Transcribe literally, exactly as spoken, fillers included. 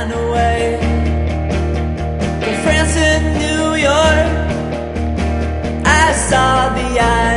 away. From France and New York, I saw the eye